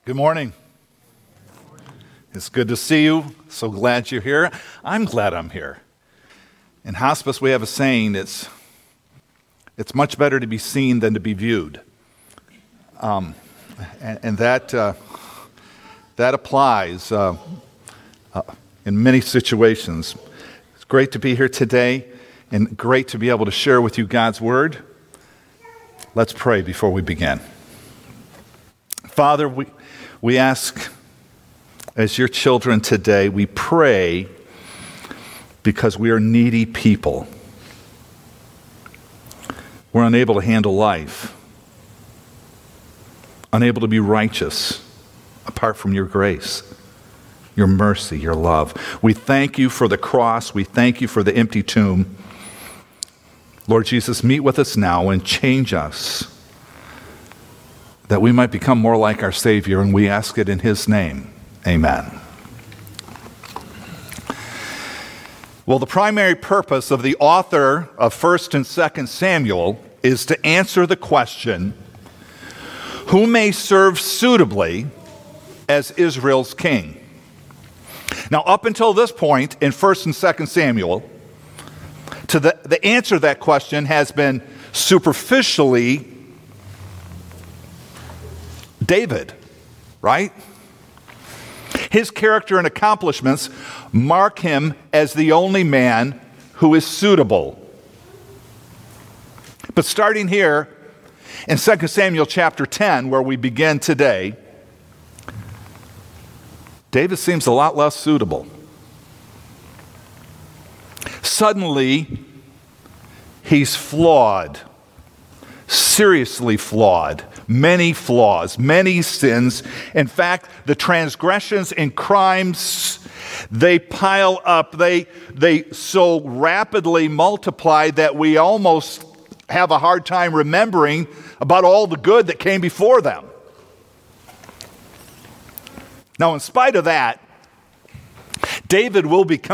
Good morning. It's good to see you. So glad you're here. I'm glad I'm here. In hospice, we have a saying, it's much better to be seen than to be viewed. And that applies in many situations. It's great to be here today and great to be able to share with you God's Word. Let's pray before we begin. Father, we ask, as your children today, we pray because we are needy people. We're unable to handle life, unable to be righteous apart from your grace, your mercy, your love. We thank you for the cross. We thank you for the empty tomb. Lord Jesus, meet with us now and change us, that we might become more like our Savior, and we ask it in His name. Amen. Well, the primary purpose of the author of 1st and 2nd Samuel is to answer the question, who may serve suitably as Israel's king? Now, up until this point in 1st and 2nd Samuel, the answer to that question has been superficially David, right? His character and accomplishments mark him as the only man who is suitable. But starting here in 2 Samuel chapter 10, where we begin today, David seems a lot less suitable. Suddenly, he's flawed, seriously flawed. Many flaws, many sins. In fact, the transgressions and crimes, they pile up. They so rapidly multiply that we almost have a hard time remembering about all the good that came before them. Now, in spite of that, David will be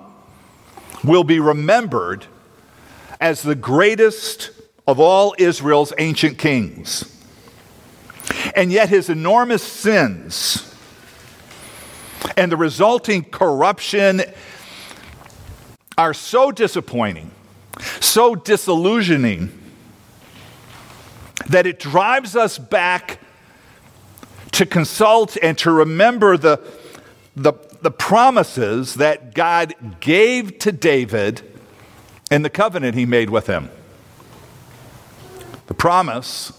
remembered as the greatest of all Israel's ancient kings. And yet his enormous sins and the resulting corruption are so disappointing, so disillusioning, that it drives us back to consult and to remember the promises that God gave to David in the covenant he made with him. The promise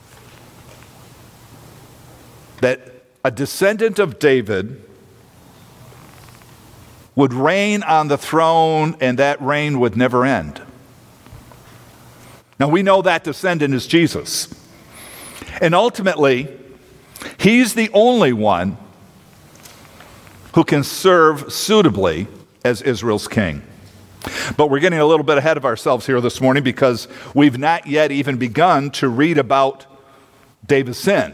that a descendant of David would reign on the throne, and that reign would never end. Now, we know that descendant is Jesus. And ultimately, he's the only one who can serve suitably as Israel's king. But we're getting a little bit ahead of ourselves here this morning because we've not yet even begun to read about David's sin.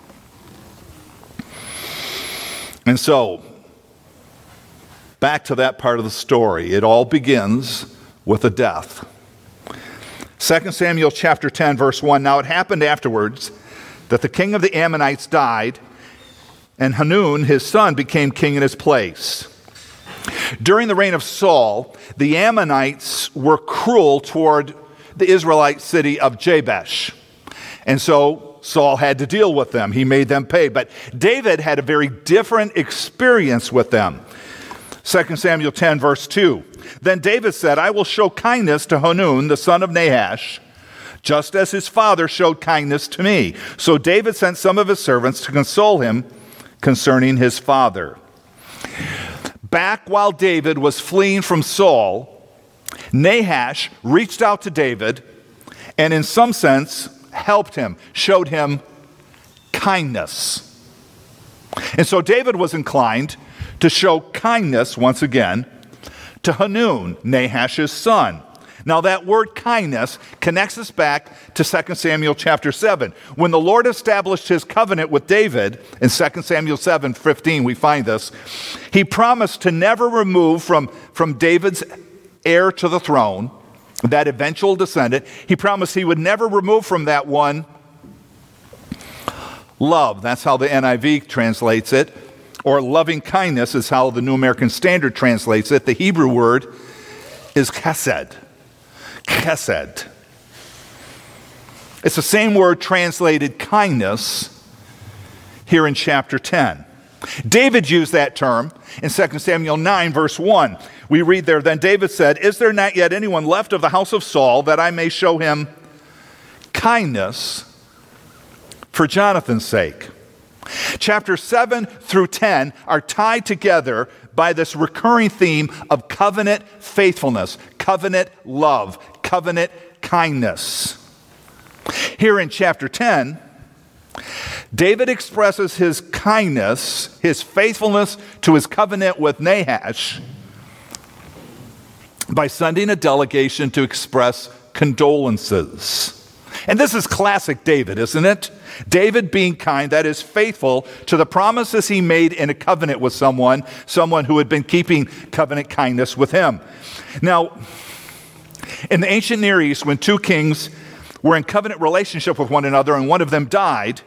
And so, back to that part of the story. It all begins with a death. 2 Samuel chapter 10, verse 1. Now it happened afterwards that the king of the Ammonites died, and Hanun, his son, became king in his place. During the reign of Saul, the Ammonites were cruel toward the Israelite city of Jabesh. And so Saul had to deal with them. He made them pay. But David had a very different experience with them. 2 Samuel 10, verse 2. Then David said, I will show kindness to Hanun, the son of Nahash, just as his father showed kindness to me. So David sent some of his servants to console him concerning his father. Back while David was fleeing from Saul, Nahash reached out to David and in some sense helped him, showed him kindness. And so David was inclined to show kindness once again to Hanun, Nahash's son. Now that word kindness connects us back to 2 Samuel chapter 7. When the Lord established his covenant with David, in 2 Samuel 7:15 we find this, he promised to never remove from David's heir to the throne, that eventual descendant, he promised he would never remove from that one love. That's how the NIV translates it. Or loving kindness is how the New American Standard translates it. The Hebrew word is chesed. Chesed. It's the same word translated kindness here in chapter 10. David used that term in 2 Samuel 9, verse 1. We read there, "Then David said, 'Is there not yet anyone left of the house of Saul that I may show him kindness for Jonathan's sake?'" Chapters 7 through 10 are tied together by this recurring theme of covenant faithfulness, covenant love, covenant kindness. Here in chapter 10, David expresses his kindness, his faithfulness to his covenant with Nahash by sending a delegation to express condolences. And this is classic David, isn't it? David being kind, that is faithful to the promises he made in a covenant with someone who had been keeping covenant kindness with him. Now, in the ancient Near East, when two kings were in covenant relationship with one another and one of them died,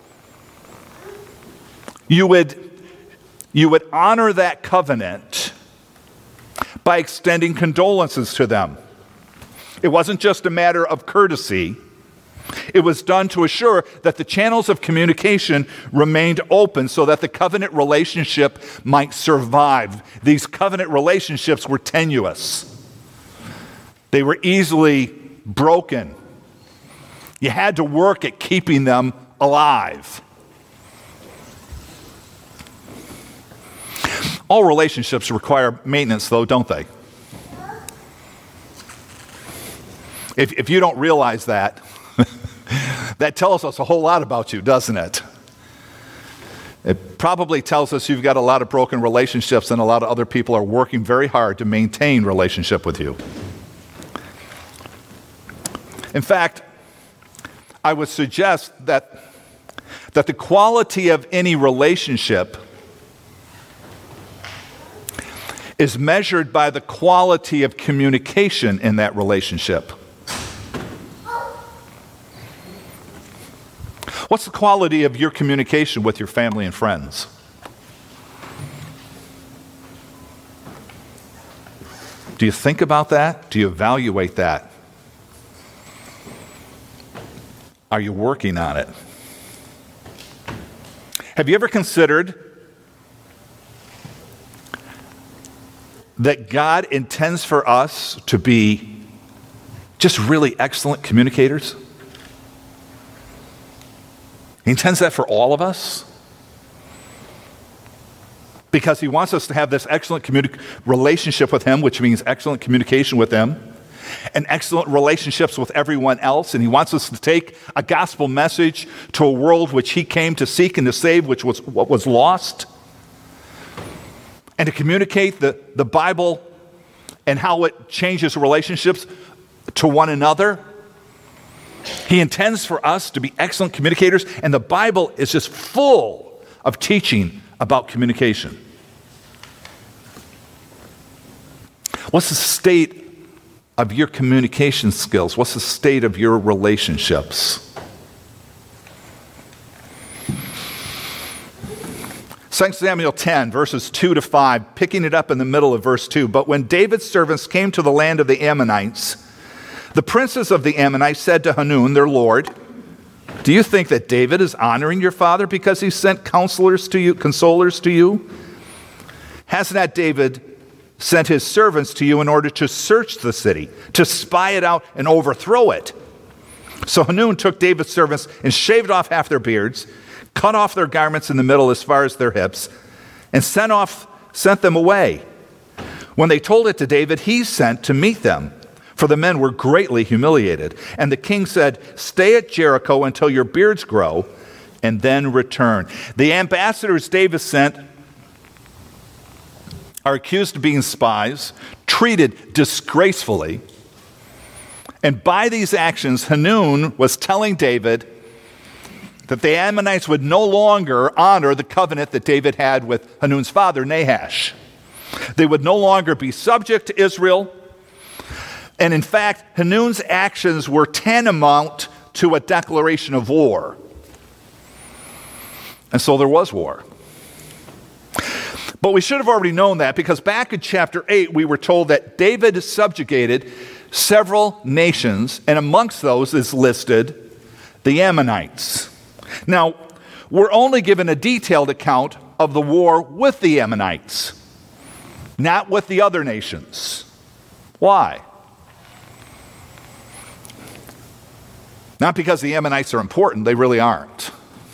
you would honor that covenant by extending condolences to them. It wasn't just a matter of courtesy. It was done to assure that the channels of communication remained open so that the covenant relationship might survive. These covenant relationships were tenuous. They were easily broken. You had to work at keeping them alive. All relationships require maintenance, though, don't they? If you don't realize that, that tells us a whole lot about you, doesn't it? It probably tells us you've got a lot of broken relationships and a lot of other people are working very hard to maintain relationship with you. In fact, I would suggest that the quality of any relationship is measured by the quality of communication in that relationship. What's the quality of your communication with your family and friends? Do you think about that? Do you evaluate that? Are you working on it? Have you ever considered that God intends for us to be just really excellent communicators? He intends that for all of us because he wants us to have this excellent relationship with him, which means excellent communication with him, and excellent relationships with everyone else. And he wants us to take a gospel message to a world which he came to seek and to save, which was what was lost, and to communicate the Bible and how it changes relationships to one another. He intends for us to be excellent communicators, and the Bible is just full of teaching about communication. What's the state of your communication skills? What's the state of your relationships? 2 Samuel 10, verses 2 to 5, picking it up in the middle of verse 2. "But when David's servants came to the land of the Ammonites, the princes of the Ammonites said to Hanun, their lord, 'Do you think that David is honoring your father because he sent consolers to you? Has not David sent his servants to you in order to search the city, to spy it out and overthrow it?' So Hanun took David's servants and shaved off half their beards, cut off their garments in the middle as far as their hips, and sent them away. When they told it to David, he sent to meet them, for the men were greatly humiliated. And the king said, 'Stay at Jericho until your beards grow, and then return.'" The ambassadors David sent are accused of being spies, treated disgracefully. And by these actions, Hanun was telling David that the Ammonites would no longer honor the covenant that David had with Hanun's father, Nahash. They would no longer be subject to Israel. And in fact, Hanun's actions were tantamount to a declaration of war. And so there was war. But we should have already known that, because back in chapter 8, we were told that David subjugated several nations, and amongst those is listed the Ammonites. Now, we're only given a detailed account of the war with the Ammonites, not with the other nations. Why? Not because the Ammonites are important, they really aren't.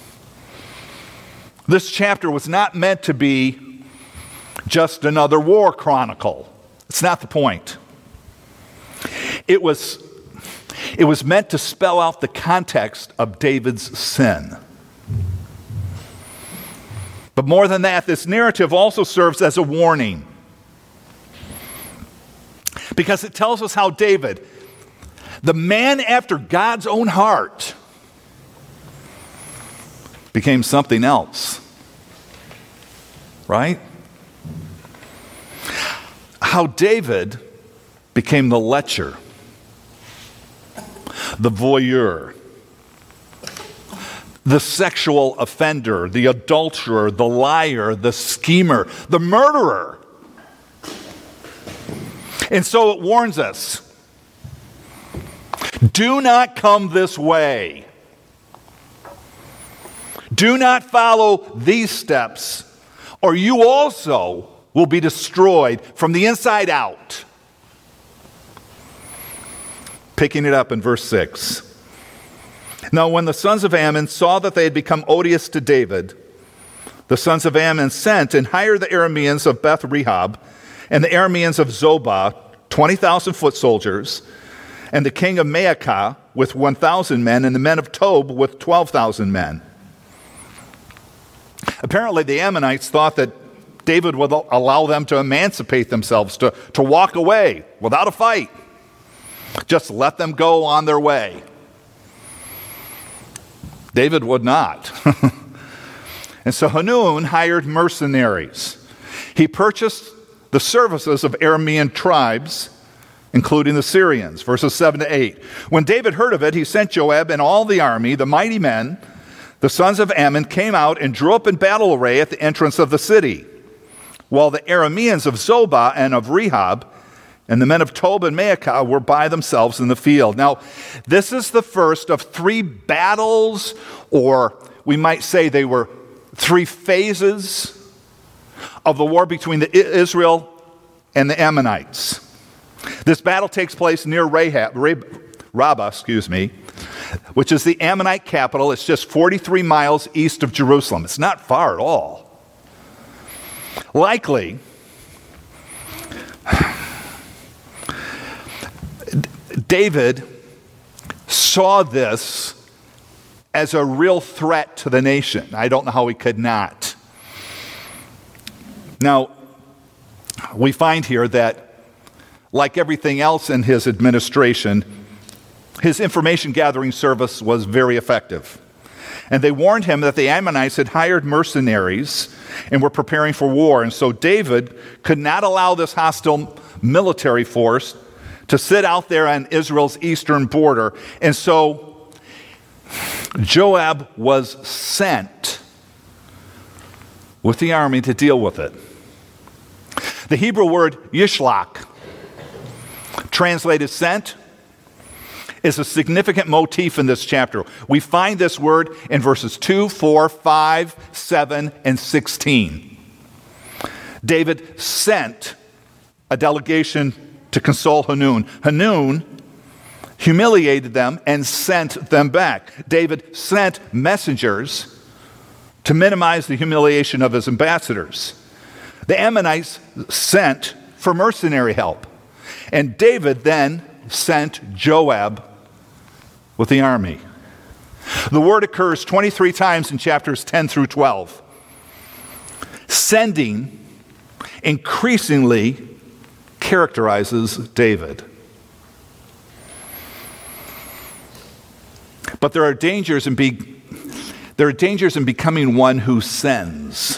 This chapter was not meant to be just another war chronicle. It's not the point. It was meant to spell out the context of David's sin. But more than that, this narrative also serves as a warning, because it tells us how David, the man after God's own heart, became something else. Right? How David became the lecher, the voyeur, the sexual offender, the adulterer, the liar, the schemer, the murderer. And so it warns us, do not come this way. Do not follow these steps, or you also will be destroyed from the inside out. Picking it up in verse 6. Now, when the sons of Ammon saw that they had become odious to David, the sons of Ammon sent and hired the Arameans of Beth Rehob and the Arameans of Zobah, 20,000 foot soldiers, and the king of Maacah with 1,000 men, and the men of Tob with 12,000 men. Apparently, the Ammonites thought that David would allow them to emancipate themselves, to walk away without a fight. Just let them go on their way. David would not. And so Hanun hired mercenaries. He purchased the services of Aramean tribes, including the Syrians, verses 7 to 8. When David heard of it, he sent Joab and all the army, the mighty men. The sons of Ammon came out and drew up in battle array at the entrance of the city, while the Arameans of Zobah and of Rehob and the men of Tob and Maacah were by themselves in the field. Now, this is the first of three battles, or we might say they were three phases of the war between Israel and the Ammonites. This battle takes place near Rabbah, which is the Ammonite capital. It's just 43 miles east of Jerusalem. It's not far at all. Likely, David saw this as a real threat to the nation. I don't know how he could not. Now, we find here that, like everything else in his administration, his information gathering service was very effective. And they warned him that the Ammonites had hired mercenaries and were preparing for war. And so David could not allow this hostile military force to sit out there on Israel's eastern border. And so Joab was sent with the army to deal with it. The Hebrew word yishlach, translated sent, is a significant motif in this chapter. We find this word in verses 2, 4, 5, 7, and 16. David sent a delegation to console Hanun. Hanun humiliated them and sent them back. David sent messengers to minimize the humiliation of his ambassadors. The Ammonites sent for mercenary help. And David then sent Joab with the army. The word occurs 23 times in chapters 10 through 12. Sending increasingly characterizes David. But there are dangers in becoming one who sends.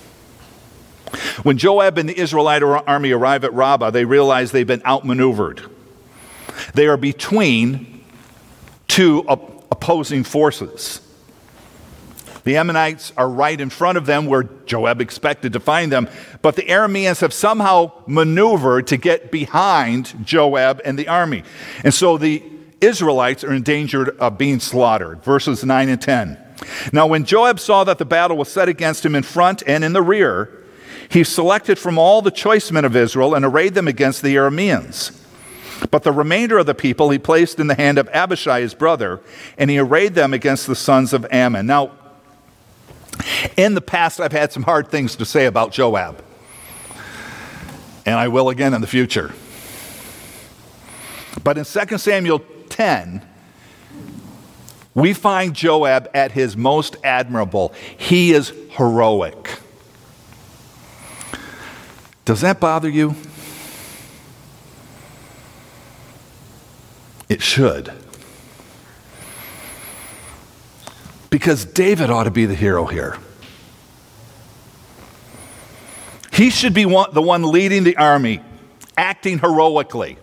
When Joab and the Israelite army arrive at Rabbah, they realize they've been outmaneuvered. They are between two opposing forces. The Ammonites are right in front of them where Joab expected to find them, but the Arameans have somehow maneuvered to get behind Joab and the army. And so the Israelites are in danger of being slaughtered. Verses 9 and 10. Now when Joab saw that the battle was set against him in front and in the rear, he selected from all the choice men of Israel and arrayed them against the Arameans. But the remainder of the people he placed in the hand of Abishai his brother, and he arrayed them against the sons of Ammon. Now, in the past, I've had some hard things to say about Joab. And I will again in the future. But in 2 Samuel 10, we find Joab at his most admirable. He is heroic. Does that bother you? It should. Because David ought to be the hero here. He should be the one leading the army, acting heroically.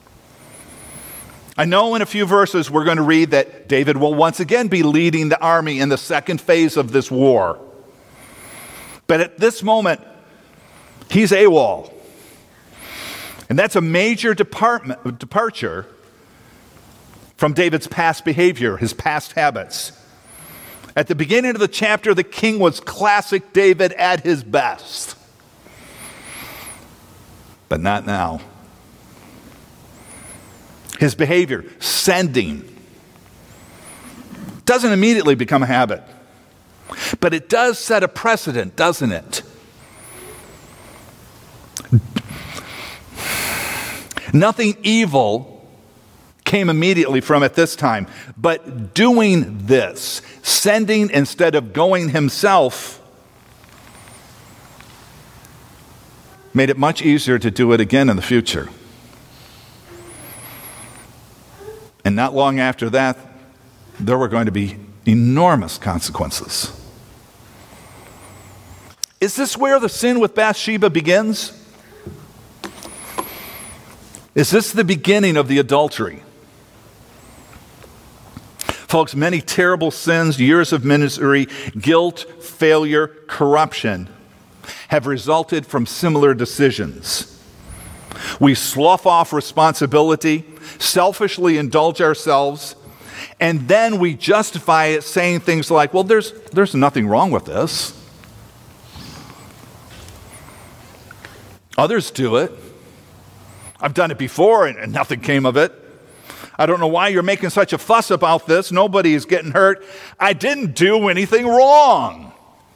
I know in a few verses we're going to read that David will once again be leading the army in the second phase of this war. But at this moment, he's AWOL. And that's a major departure from David's past behavior, his past habits. At the beginning of the chapter, the king was classic David at his best. But not now. His behavior, sending, doesn't immediately become a habit. But it does set a precedent, doesn't it? Nothing evil came immediately from it this time, but doing this, sending instead of going himself, made it much easier to do it again in the future. And not long after that, there were going to be enormous consequences. Is this where the sin with Bathsheba begins? Is this the beginning of the adultery? Folks, many terrible sins, years of misery, guilt, failure, corruption have resulted from similar decisions. We slough off responsibility, selfishly indulge ourselves, and then we justify it saying things like, well, there's nothing wrong with this. Others do it. I've done it before and nothing came of it. I don't know why you're making such a fuss about this. Nobody is getting hurt. I didn't do anything wrong.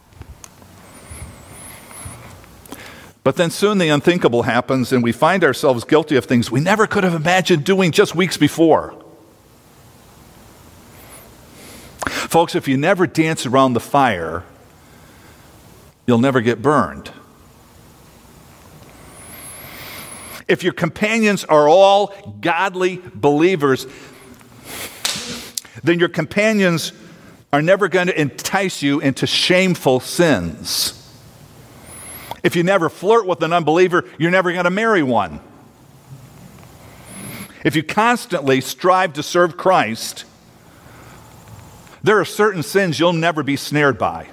But then soon the unthinkable happens and we find ourselves guilty of things we never could have imagined doing just weeks before. Folks, if you never dance around the fire, you'll never get burned. If your companions are all godly believers, then your companions are never going to entice you into shameful sins. If you never flirt with an unbeliever, you're never going to marry one. If you constantly strive to serve Christ, there are certain sins you'll never be snared by.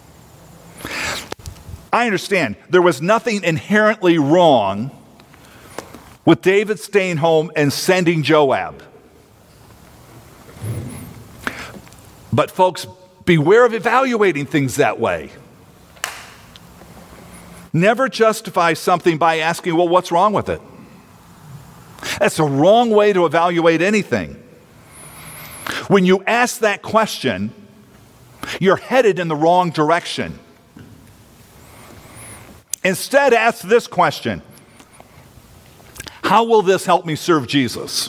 I understand there was nothing inherently wrong with David staying home and sending Joab. But folks, beware of evaluating things that way. Never justify something by asking, well, what's wrong with it? That's a wrong way to evaluate anything. When you ask that question, you're headed in the wrong direction. Instead, ask this question: how will this help me serve Jesus?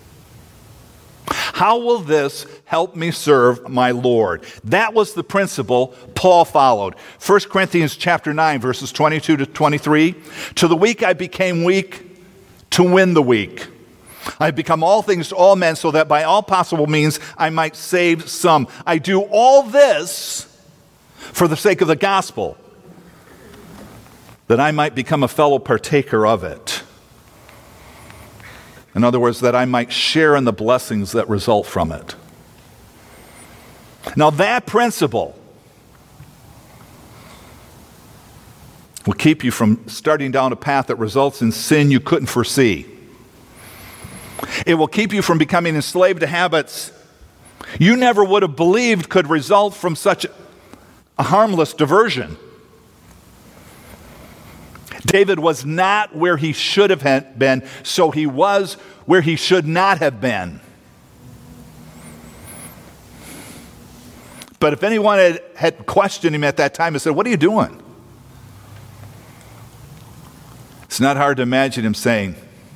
How will this help me serve my Lord? That was the principle Paul followed. 1 Corinthians chapter 9, verses 22 to 23. To the weak I became weak to win the weak. I have become all things to all men so that by all possible means I might save some. I do all this for the sake of the gospel, that I might become a fellow partaker of it. In other words, that I might share in the blessings that result from it. Now that principle will keep you from starting down a path that results in sin you couldn't foresee. It will keep you from becoming enslaved to habits you never would have believed could result from such a harmless diversion. David was not where he should have been, so he was where he should not have been. But if anyone had questioned him at that time and said, "What are you doing?" It's not hard to imagine him saying,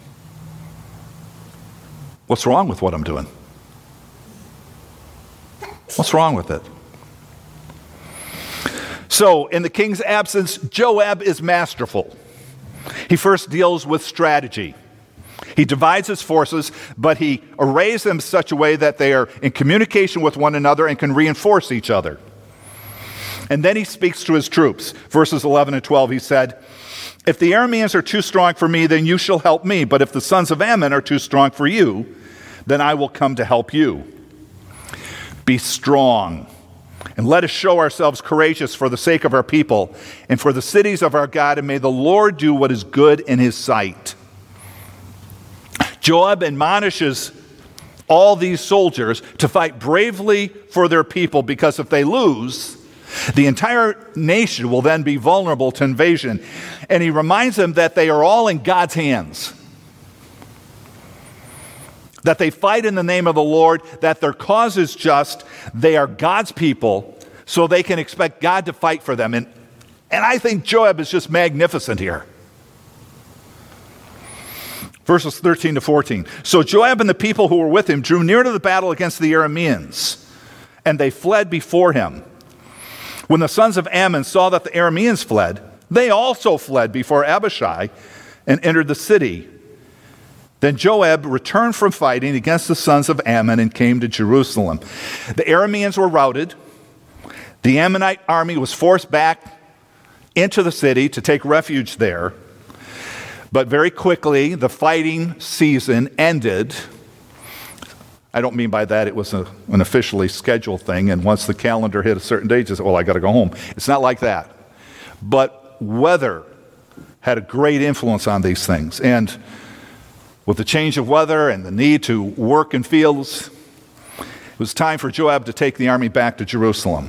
"What's wrong with what I'm doing? What's wrong with it?" So, in the king's absence, Joab is masterful. He first deals with strategy. He divides his forces, but he arrays them in such a way that they are in communication with one another and can reinforce each other. And then he speaks to his troops. Verses 11 and 12, he said, "If the Arameans are too strong for me, then you shall help me. But if the sons of Ammon are too strong for you, then I will come to help you. Be strong, and let us show ourselves courageous for the sake of our people and for the cities of our God, and may the Lord do what is good in his sight." Joab admonishes all these soldiers to fight bravely for their people, because if they lose, the entire nation will then be vulnerable to invasion. And he reminds them that they are all in God's hands, that they fight in the name of the Lord, that their cause is just, they are God's people, so they can expect God to fight for them. And I think Joab is just magnificent here. Verses 13 to 14. "So Joab and the people who were with him drew near to the battle against the Arameans, and they fled before him. When the sons of Ammon saw that the Arameans fled, they also fled before Abishai and entered the city. Then Joab returned from fighting against the sons of Ammon and came to Jerusalem. The Arameans were routed. The Ammonite army was forced back into the city to take refuge there. But very quickly, the fighting season ended. I don't mean by that it was an officially scheduled thing, and once the calendar hit a certain date, just, I got to go home. It's not like that. But weather had a great influence on these things. And with the change of weather and the need to work in fields, it was time for Joab to take the army back to Jerusalem.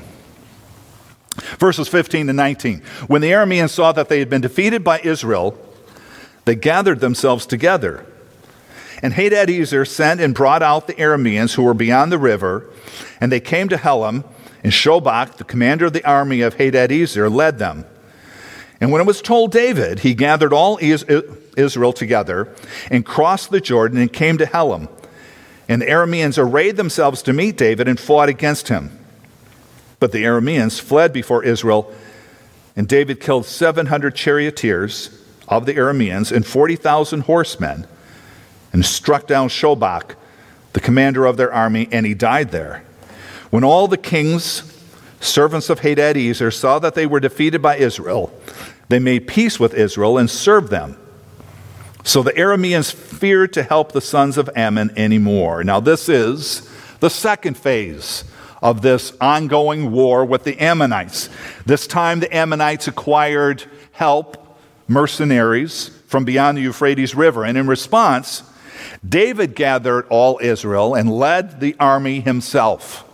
Verses 15 to 19. "When the Arameans saw that they had been defeated by Israel, they gathered themselves together. And Hadadezer sent and brought out the Arameans who were beyond the river, and they came to Helam, and Shobach, the commander of the army of Hadadezer, led them. And when it was told David, he gathered all Israel together and crossed the Jordan and came to Helam. And the Arameans arrayed themselves to meet David and fought against him. But the Arameans fled before Israel, and David killed 700 charioteers of the Arameans and 40,000 horsemen, and struck down Shobach, the commander of their army, and he died there. When all the king's servants of Hadadezer saw that they were defeated by Israel, they made peace with Israel and served them. So the Arameans feared to help the sons of Ammon anymore." Now this is the second phase of this ongoing war with the Ammonites. This time the Ammonites acquired help, mercenaries, from beyond the Euphrates River. And in response, David gathered all Israel and led the army himself.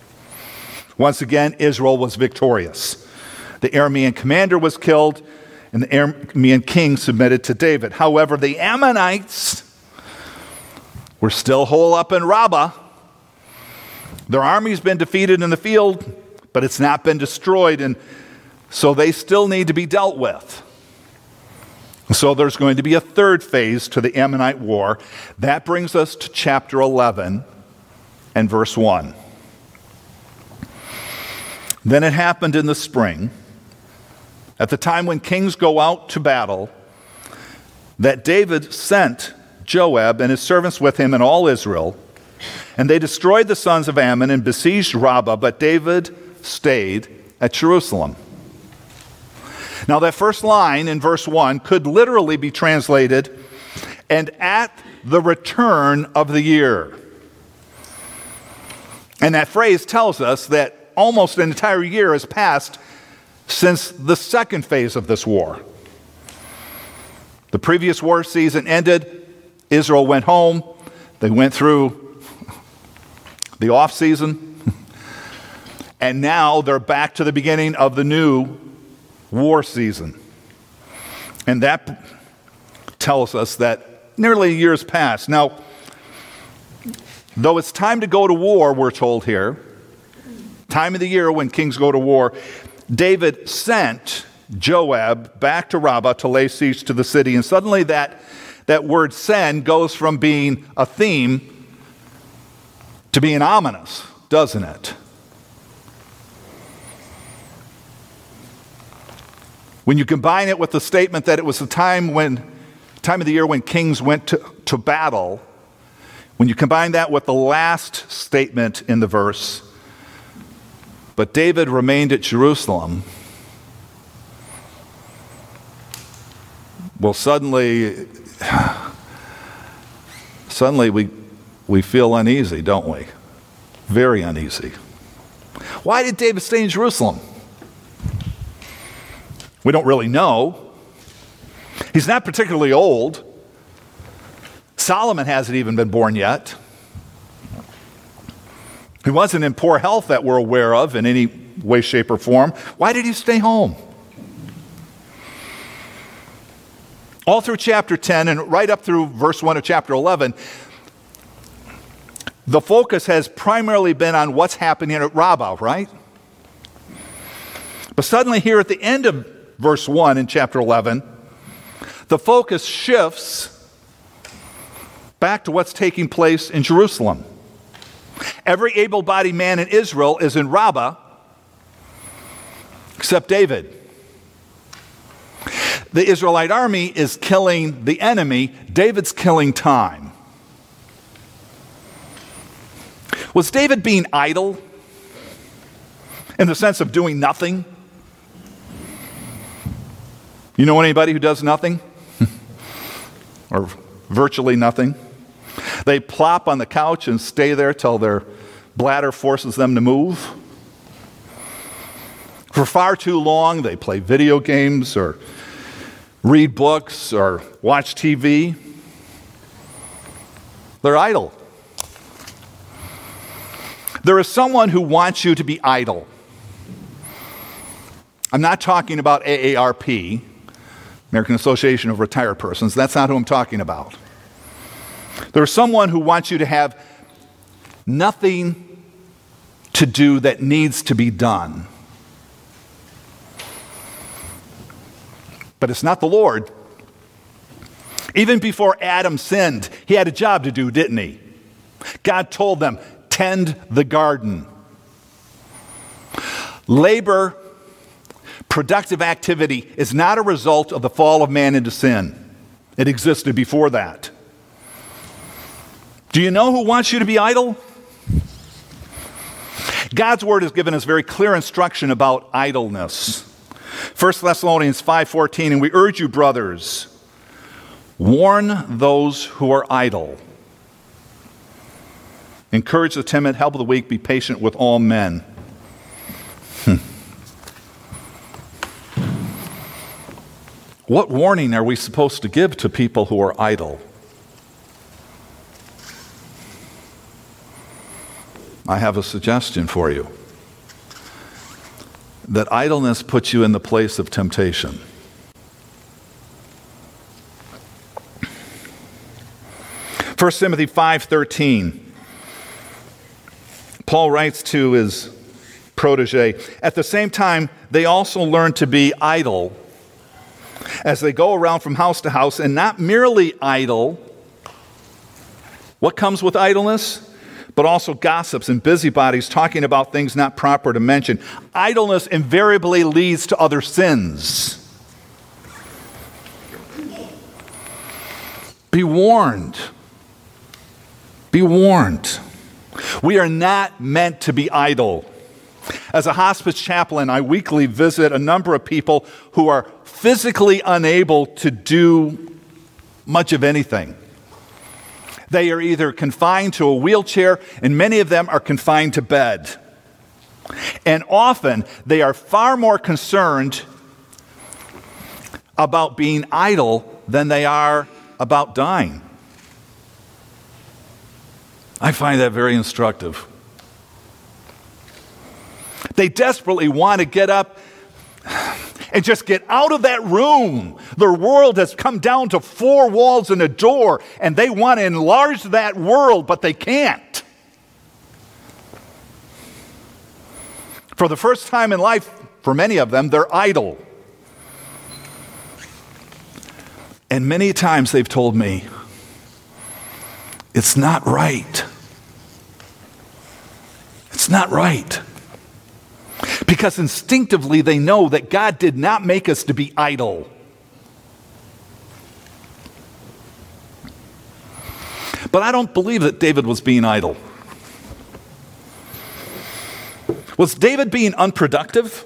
Once again, Israel was victorious. The Aramean commander was killed, and the Aramean king submitted to David. However, the Ammonites were still holed up in Rabbah. Their army's been defeated in the field, but it's not been destroyed, and so they still need to be dealt with. So there's going to be a third phase to the Ammonite war. That brings us to chapter 11 and verse 1. "Then it happened in the spring, at the time when kings go out to battle, that David sent Joab and his servants with him and all Israel, and they destroyed the sons of Ammon and besieged Rabbah, but David stayed at Jerusalem." Now that first line in verse 1 could literally be translated, "and at the return of the year." And that phrase tells us that almost an entire year has passed since the second phase of this war. The previous war season ended. Israel went home. They went through the off season. And now they're back to the beginning of the new war season. And that tells us that nearly a year's passed. Now, though it's time to go to war, we're told here, time of the year when kings go to war, David sent Joab back to Rabbah to lay siege to the city. And suddenly that word send goes from being a theme to being ominous, doesn't it? When you combine it with the statement that it was the time of the year when kings went to battle, when you combine that with the last statement in the verse, but David remained at Jerusalem, well, suddenly we feel uneasy, don't we? Very uneasy. Why did David stay in Jerusalem? We don't really know. He's not particularly old. Solomon hasn't even been born yet. He wasn't in poor health that we're aware of in any way, shape, or form. Why did he stay home? All through chapter 10 and right up through verse 1 of chapter 11, the focus has primarily been on what's happening at Rabbah, right? But suddenly here at the end of verse 1 in chapter 11, the focus shifts back to what's taking place in Jerusalem. Every able-bodied man in Israel is in Rabbah except David. The Israelite army is killing the enemy. David's killing time. Was David being idle in the sense of doing nothing? You know anybody who does nothing? Or virtually nothing? They plop on the couch and stay there till their bladder forces them to move. For far too long, they play video games or read books or watch TV. They're idle. There is someone who wants you to be idle. I'm not talking about AARP, American Association of Retired Persons. That's not who I'm talking about. There's someone who wants you to have nothing to do that needs to be done. But it's not the Lord. Even before Adam sinned, he had a job to do, didn't he? God told them, tend the garden. Labor, productive activity is not a result of the fall of man into sin. It existed before that. Do you know who wants you to be idle? God's word has given us very clear instruction about idleness. 1 Thessalonians 5:14, and we urge you, brothers, warn those who are idle. Encourage the timid, help the weak, be patient with all men. What warning are we supposed to give to people who are idle? I have a suggestion for you. That idleness puts you in the place of temptation. First Timothy 5:13. Paul writes to his protege, at the same time, they also learn to be idle as they go around from house to house, and not merely idle. What comes with idleness? But also gossips and busybodies talking about things not proper to mention. Idleness invariably leads to other sins. Be warned. Be warned. We are not meant to be idle. As a hospice chaplain, I weekly visit a number of people who are physically unable to do much of anything. They are either confined to a wheelchair, and many of them are confined to bed. And often they are far more concerned about being idle than they are about dying. I find that very instructive. They desperately want to get up and just get out of that room. Their world has come down to 4 walls and a door, and they want to enlarge that world, but they can't. For the first time in life, for many of them, they're idle. And many times they've told me, it's not right. It's not right. Because instinctively they know that God did not make us to be idle. But I don't believe that David was being idle. Was David being unproductive?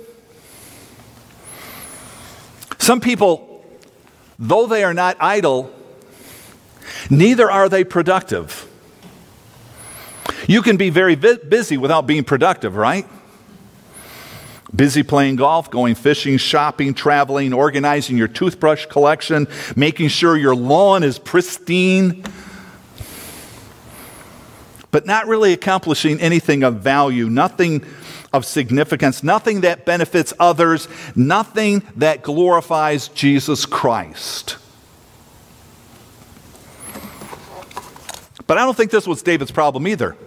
Some people, though they are not idle, neither are they productive. You can be very busy without being productive, right? Busy playing golf, going fishing, shopping, traveling, organizing your toothbrush collection, making sure your lawn is pristine, but not really accomplishing anything of value, nothing of significance, nothing that benefits others, nothing that glorifies Jesus Christ. But I don't think this was David's problem either.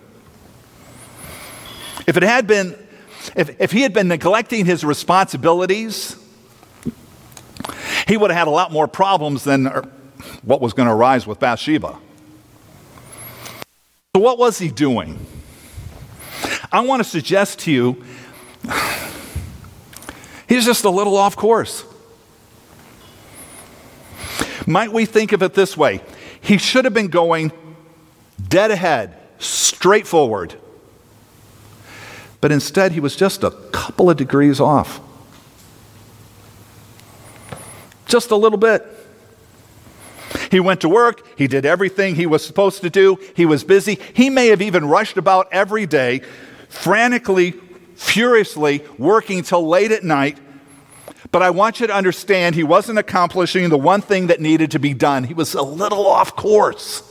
If he had been neglecting his responsibilities, he would have had a lot more problems than what was going to arise with Bathsheba. So what was he doing? I want to suggest to you, he's just a little off course. Might we think of it this way? He should have been going dead ahead, straight forward. But instead, he was just a couple of degrees off. Just a little bit. He went to work. He did everything he was supposed to do. He was busy. He may have even rushed about every day, frantically, furiously, working till late at night. But I want you to understand, he wasn't accomplishing the one thing that needed to be done. He was a little off course.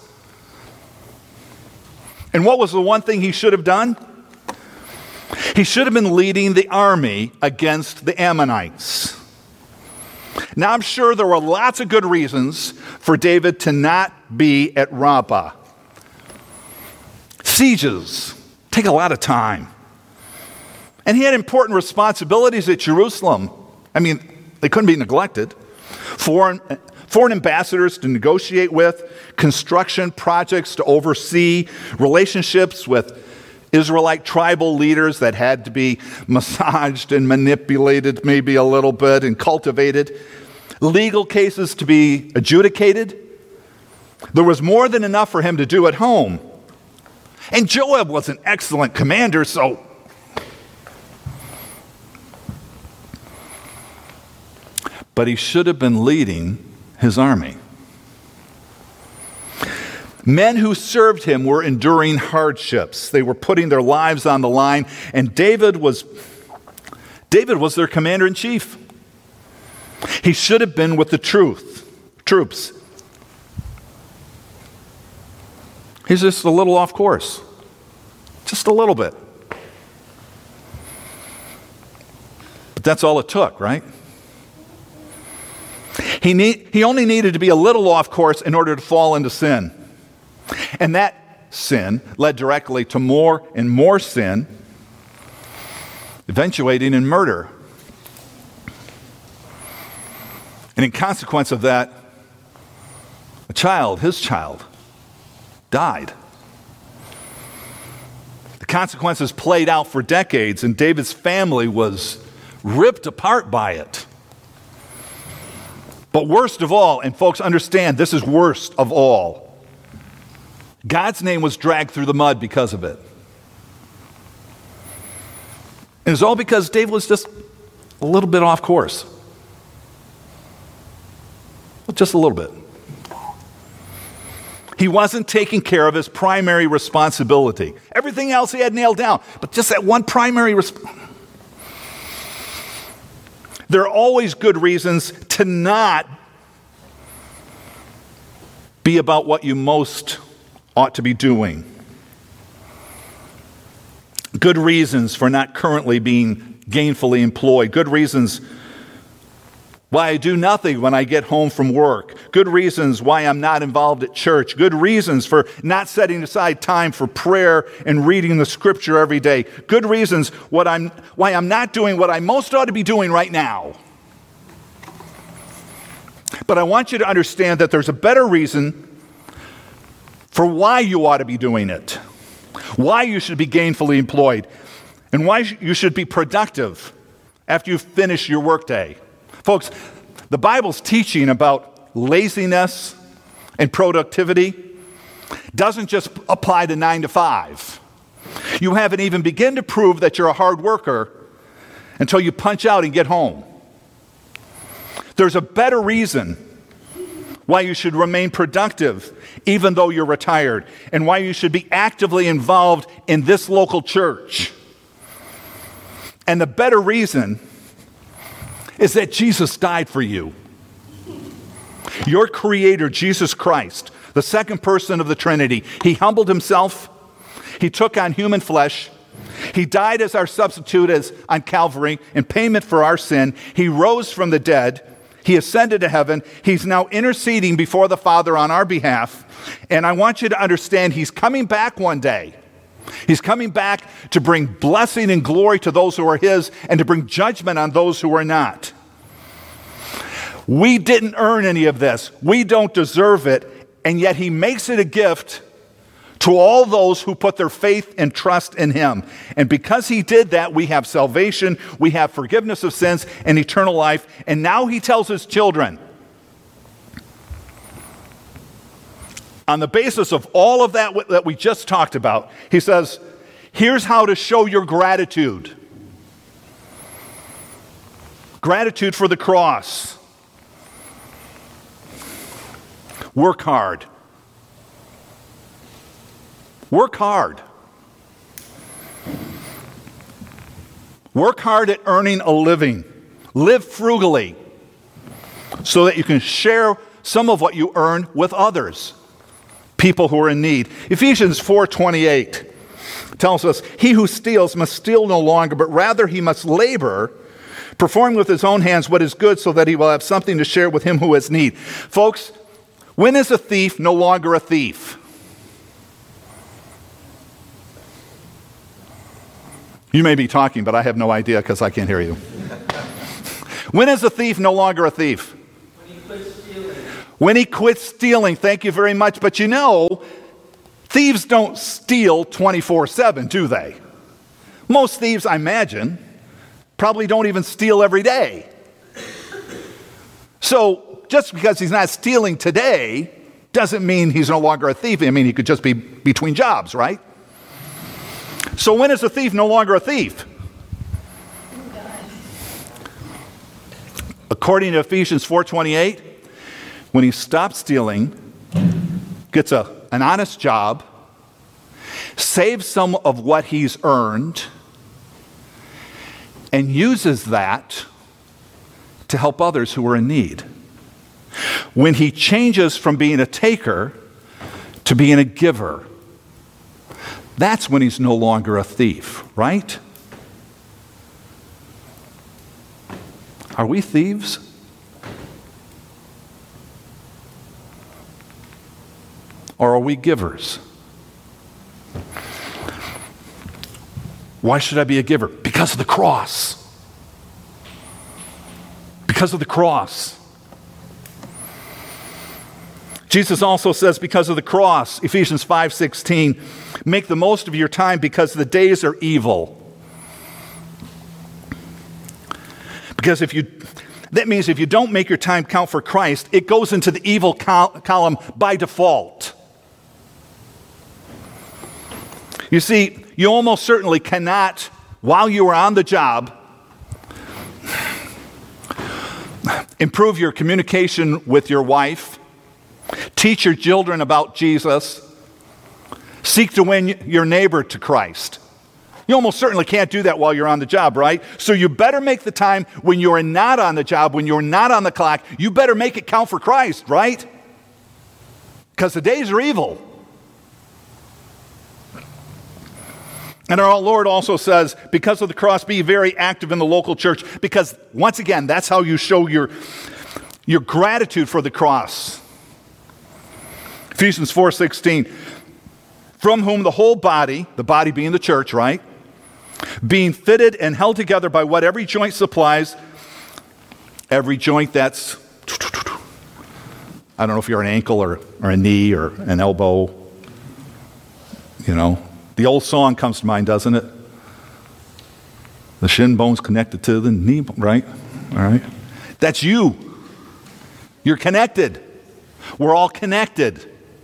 And what was the one thing he should have done? He should have been leading the army against the Ammonites. Now, I'm sure there were lots of good reasons for David to not be at Rabbah. Sieges take a lot of time. And he had important responsibilities at Jerusalem. I mean, they couldn't be neglected. Foreign ambassadors to negotiate with, construction projects to oversee, relationships with Israelite tribal leaders that had to be massaged and manipulated maybe a little bit and cultivated, legal cases to be adjudicated. There was more than enough for him to do at home. And Joab was an excellent commander, so but he should have been leading his army. Men who served him were enduring hardships. They were putting their lives on the line, and David was their commander-in-chief. He should have been with the troops. He's just a little off course. Just a little bit. But that's all it took, right? He only needed to be a little off course in order to fall into sin. And that sin led directly to more and more sin, eventuating in murder. And in consequence of that, his child, died. The consequences played out for decades, and David's family was ripped apart by it. But worst of all, and folks understand this is worst of all, God's name was dragged through the mud because of it. And it's all because David was just a little bit off course. Just a little bit. He wasn't taking care of his primary responsibility. Everything else he had nailed down, but just that one primary responsibility. There are always good reasons to not be about what you most ought to be doing. Good reasons for not currently being gainfully employed. Good reasons why I do nothing when I get home from work. Good reasons why I'm not involved at church. Good reasons for not setting aside time for prayer and reading the scripture every day. Good reasons why I'm not doing what I most ought to be doing right now. But I want you to understand that there's a better reason for why you ought to be doing it, why you should be gainfully employed, and why you should be productive after you finish your workday. Folks, the Bible's teaching about laziness and productivity doesn't just apply to 9 to 5. You haven't even begun to prove that you're a hard worker until you punch out and get home. There's a better reason why you should remain productive even though you're retired, and why you should be actively involved in this local church. And the better reason is that Jesus died for you. Your Creator, Jesus Christ, the second person of the Trinity, He humbled Himself. He took on human flesh. He died as our substitute on Calvary in payment for our sin. He rose from the dead. He ascended to heaven. He's now interceding before the Father on our behalf. And I want you to understand He's coming back one day. He's coming back to bring blessing and glory to those who are His and to bring judgment on those who are not. We didn't earn any of this. We don't deserve it. And yet He makes it a gift to all those who put their faith and trust in Him. And because He did that, we have salvation, we have forgiveness of sins, and eternal life. And now He tells His children, on the basis of all of that we just talked about, He says, here's how to show your gratitude. Gratitude for the cross. Work hard. Work hard. Work hard at earning a living. Live frugally so that you can share some of what you earn with others, people who are in need. Ephesians 4:28 tells us, he who steals must steal no longer, but rather he must labor, performing with his own hands what is good, so that he will have something to share with him who has need. Folks, when is a thief no longer a thief? You may be talking, but I have no idea because I can't hear you. When is a thief no longer a thief? When he quits stealing. When he quits stealing. Thank you very much. But you know, thieves don't steal 24/7, do they? Most thieves, I imagine, probably don't even steal every day. So just because he's not stealing today doesn't mean he's no longer a thief. I mean, he could just be between jobs, right? So when is a thief no longer a thief? According to Ephesians 4:28, when he stops stealing, gets an honest job, saves some of what he's earned, and uses that to help others who are in need. When he changes from being a taker to being a giver, that's when he's no longer a thief, right? Are we thieves? Or are we givers? Why should I be a giver? Because of the cross. Because of the cross. Jesus also says, because of the cross, Ephesians 5:16, make the most of your time because the days are evil. Because that means if you don't make your time count for Christ, it goes into the evil column by default. You see, you almost certainly cannot, while you are on the job, improve your communication with your wife, Teach your children about Jesus. Seek to win your neighbor to Christ. You almost certainly can't do that while you're on the job, right? So you better make the time when you're not on the job, when you're not on the clock, you better make it count for Christ, right? Because the days are evil. And our Lord also says, because of the cross, be very active in the local church. Because, once again, that's how you show your gratitude for the cross. Ephesians 4:16, from whom the whole body, the body being the church, right? Being fitted and held together by what every joint supplies, every joint that's, I don't know if you're an ankle or a knee or an elbow, you know. The old song comes to mind, doesn't it? The shin bone's connected to the knee, right? All right. That's you. You're connected. We're all connected.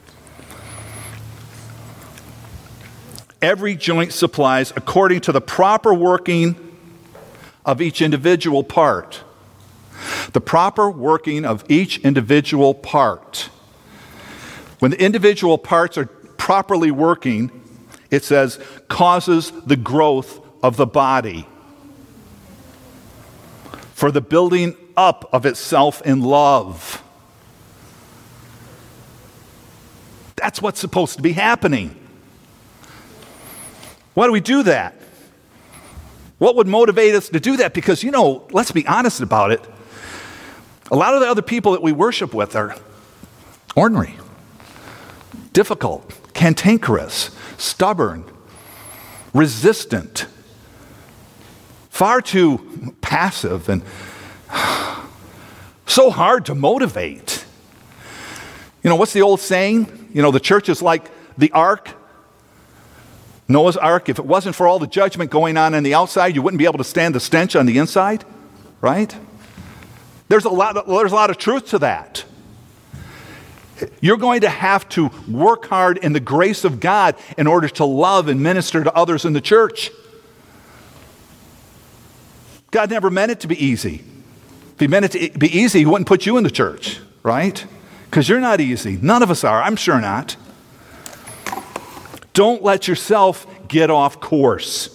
Every joint supplies according to the proper working of each individual part. The proper working of each individual part. When the individual parts are properly working, it says, causes the growth of the body for the building up of itself in love. That's what's supposed to be happening. Why do we do that? What would motivate us to do that? Because, you know, let's be honest about it. A lot of the other people that we worship with are ornery, difficult, cantankerous, stubborn, resistant, far too passive, and so hard to motivate. You know, what's the old saying? You know, the church is like the ark, Noah's ark. If it wasn't for all the judgment going on the outside, you wouldn't be able to stand the stench on the inside, right? There's a lot of truth to that. You're going to have to work hard in the grace of God in order to love and minister to others in the church. God never meant it to be easy. If he meant it to be easy, he wouldn't put you in the church, right? Because you're not easy. None of us are. I'm sure not. Don't let yourself get off course.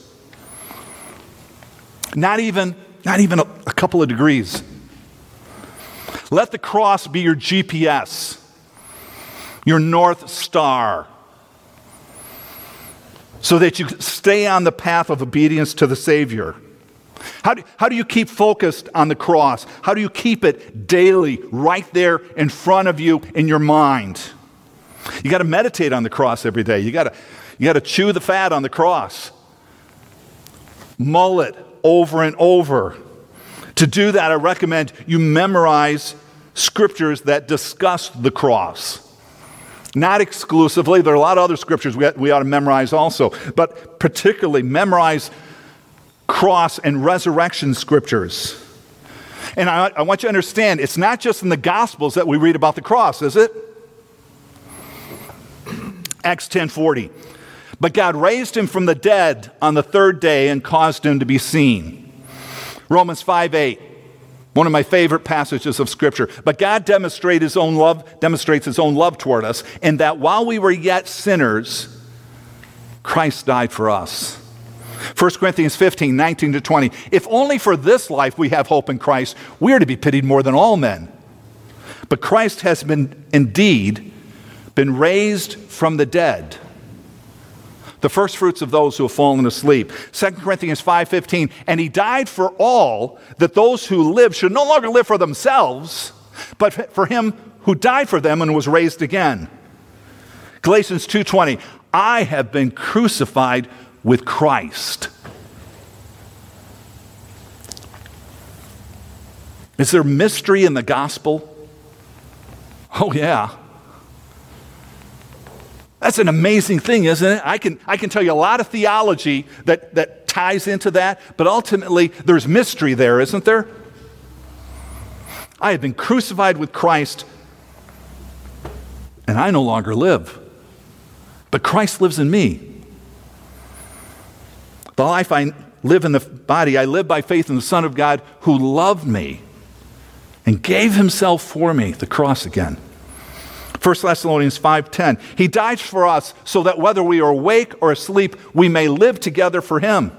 Not even a couple of degrees. Let the cross be your GPS. Your North Star, so that you stay on the path of obedience to the Savior. How do you keep focused on the cross? How do you keep it daily right there in front of you in your mind? You got to meditate on the cross every day. You got to chew the fat on the cross. Mull it over and over. To do that, I recommend you memorize scriptures that discuss the cross. Not exclusively. There are a lot of other scriptures we ought to memorize also. But particularly memorize cross and resurrection scriptures. And I want you to understand, it's not just in the Gospels that we read about the cross, is it? Acts 10:40. But God raised him from the dead on the third day and caused him to be seen. Romans 5:8. One of my favorite passages of Scripture. But God demonstrates his own love toward us, in that while we were yet sinners, Christ died for us. 1 Corinthians 15:19-20. If only for this life we have hope in Christ, we are to be pitied more than all men. But Christ has indeed been raised from the dead, the first fruits of those who have fallen asleep. 2 Corinthians 5:15, and he died for all, that those who live should no longer live for themselves, but for him who died for them and was raised again. Galatians 2:20, I have been crucified with Christ. Is there mystery in the gospel? Oh yeah. That's an amazing thing, isn't it? I can tell you a lot of theology that ties into that, but ultimately there's mystery there, isn't there? I have been crucified with Christ, and I no longer live, but Christ lives in me. The life I live in the body, I live by faith in the Son of God who loved me and gave himself for me, the cross again. 1 Thessalonians 5:10, he died for us so that whether we are awake or asleep, we may live together for him.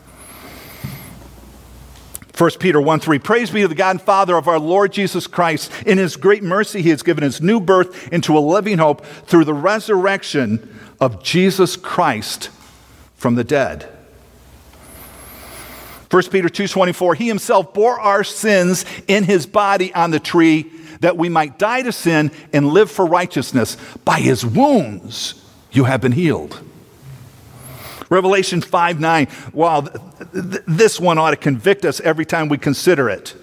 1 Peter 1:3, praise be to the God and Father of our Lord Jesus Christ. In his great mercy, he has given us new birth into a living hope through the resurrection of Jesus Christ from the dead. 1 Peter 2:24, he himself bore our sins in his body on the tree that we might die to sin and live for righteousness. By his wounds you have been healed. Revelation 5:9, wow, this one ought to convict us every time we consider it.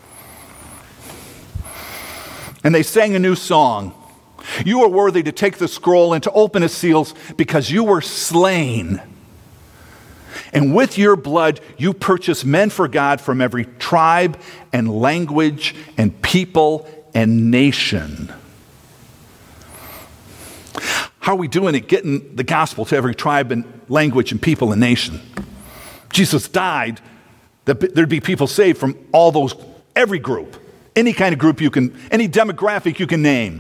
And they sang a new song. You are worthy to take the scroll and to open its seals because you were slain. And with your blood, you purchased men for God from every tribe and language and people and nation. How are we doing at getting the gospel to every tribe and language and people and nation? Jesus died that there'd be people saved from all those, every group, any kind of group you can, any demographic you can name.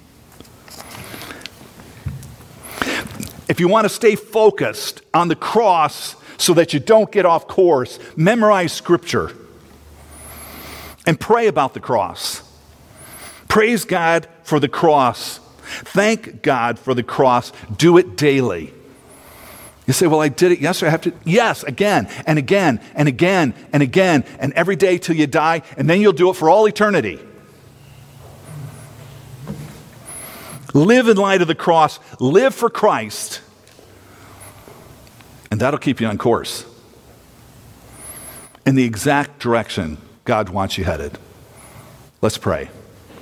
If you want to stay focused on the cross so that you don't get off course, memorize Scripture and pray about the cross. Praise God for the cross. Thank God for the cross. Do it daily. You say, well, I did it yesterday. I have to. Yes, again and again and again and again and every day till you die, and then you'll do it for all eternity. Live in light of the cross. Live for Christ. And that'll keep you on course in the exact direction God wants you headed. Let's pray.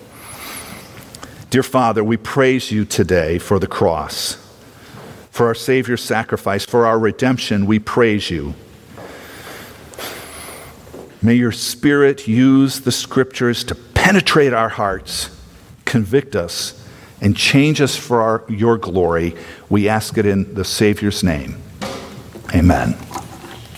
Dear Father, we praise you today for the cross, for our Savior's sacrifice, for our redemption. We praise you. May your Spirit use the Scriptures to penetrate our hearts, convict us, and change us for your glory. We ask it in the Savior's name. Amen.